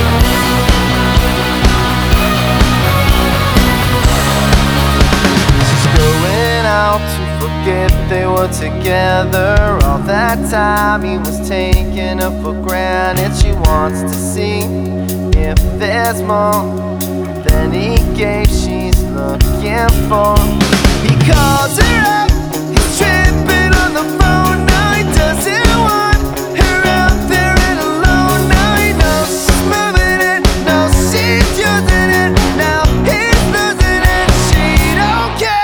To forget they were together. All that time he was taking her for granted. She wants to see if there's more than he gave. She's looking for. He calls her up, he's tripping on the phone. Now he doesn't want her out there and alone. Now he knows she's moving it, knows she's using it. Now he's losing it, she don't care.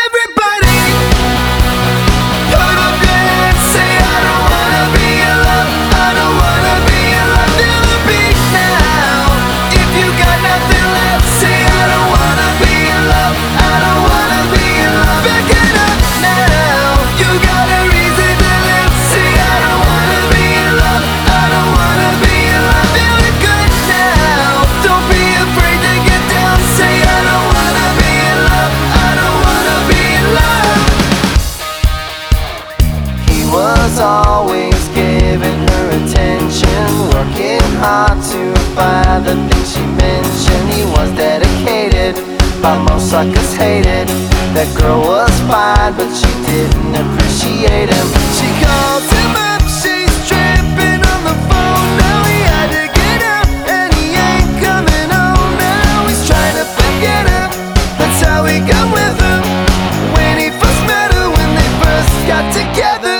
Always giving her attention, working hard to find the things she mentioned. He was dedicated, but most suckers hated. That girl was fine, but she didn't appreciate him. She calls him up, she's tripping on the phone. Now he had to get up, and he ain't coming home. Now he's trying to forget her, that's how he got with her. When he first met her, when they first got together.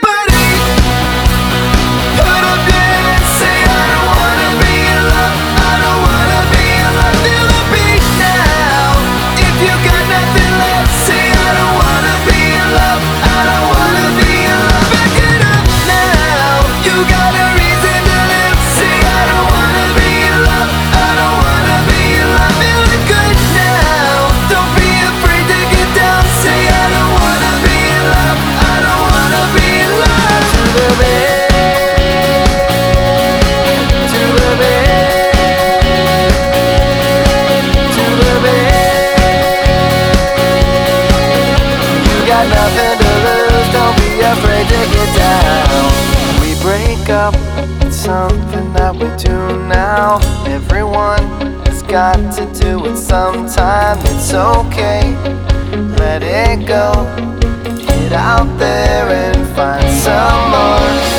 Nothing to lose, don't be afraid to get down. We break up, it's something that we do now. Everyone has got to do it sometime. It's okay, let it go. Get out there and find some more.